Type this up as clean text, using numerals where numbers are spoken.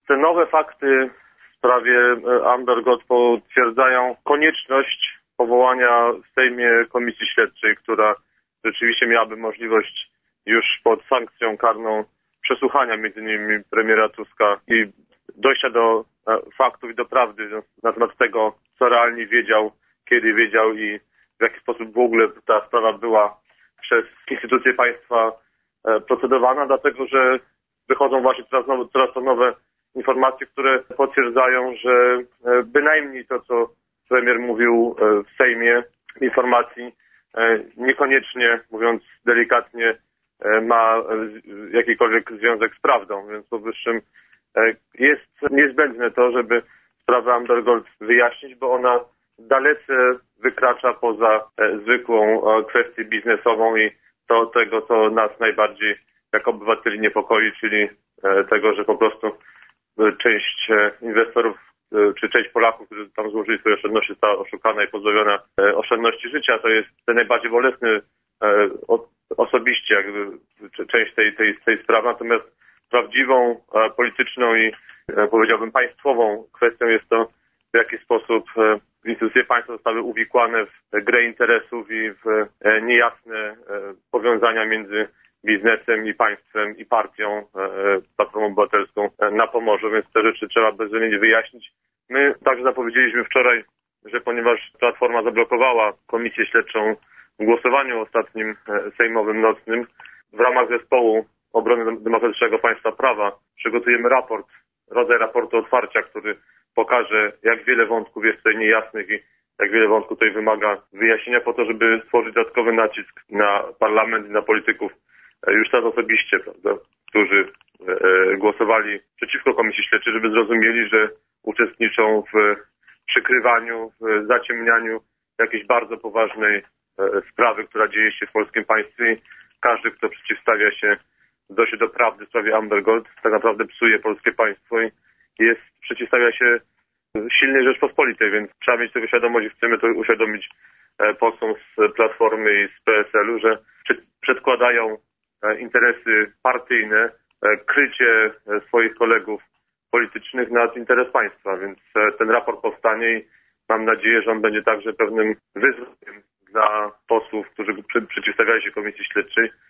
Te nowe fakty w sprawie Amber Gold potwierdzają konieczność powołania w Sejmie komisji śledczej, która rzeczywiście miałaby możliwość już pod sankcją karną przesłuchania m.in. premiera Tuska i dojścia do faktów i do prawdy na temat tego, co realnie wiedział, kiedy wiedział i w jaki sposób w ogóle ta sprawa była przez instytucje państwa procedowana, dlatego że wychodzą właśnie coraz to nowe informacje, które potwierdzają, że bynajmniej to, co premier mówił w Sejmie, informacji niekoniecznie, mówiąc delikatnie, ma jakikolwiek związek z prawdą, więc powyższym jest niezbędne to, żeby sprawę Amber Gold wyjaśnić, bo ona dalece wykracza poza zwykłą kwestię biznesową i tego, co nas najbardziej jako obywateli niepokoi, czyli tego, że po prostu część inwestorów czy część Polaków, którzy tam złożyli swoje oszczędności, została oszukana i pozbawiona oszczędności życia. To jest ten najbardziej bolesny osobiście jakby część tej sprawy. Natomiast prawdziwą, polityczną i powiedziałbym państwową kwestią jest to, w jaki sposób instytucje państwa zostały uwikłane w grę interesów i w niejasne powiązania między biznesem i państwem i partią, Platformą Obywatelską na Pomorzu, więc te rzeczy trzeba bezwzględnie wyjaśnić. My także zapowiedzieliśmy wczoraj, że ponieważ Platforma zablokowała komisję śledczą w głosowaniu ostatnim sejmowym nocnym, w ramach zespołu obrony demokratycznego państwa prawa przygotujemy rodzaj raportu otwarcia, który pokaże, jak wiele wątków jest tutaj niejasnych i jak wiele wątków tutaj wymaga wyjaśnienia po to, żeby stworzyć dodatkowy nacisk na parlament i na polityków już teraz osobiście, prawda, którzy głosowali przeciwko komisji śledczej, żeby zrozumieli, że uczestniczą w przykrywaniu, w zaciemnianiu jakiejś bardzo poważnej sprawy, która dzieje się w polskim państwie i każdy, kto przeciwstawia się do prawdy w sprawie Amber Gold, tak naprawdę psuje polskie państwo i przeciwstawia się silnej Rzeczpospolitej, więc trzeba mieć tego świadomość i chcemy to uświadomić posłom z Platformy i z PSL-u, że przedkładają interesy partyjne, krycie swoich kolegów politycznych nad interes państwa, więc ten raport powstanie i mam nadzieję, że on będzie także pewnym wyzwaniem dla posłów, którzy przeciwstawiają się komisji śledczej,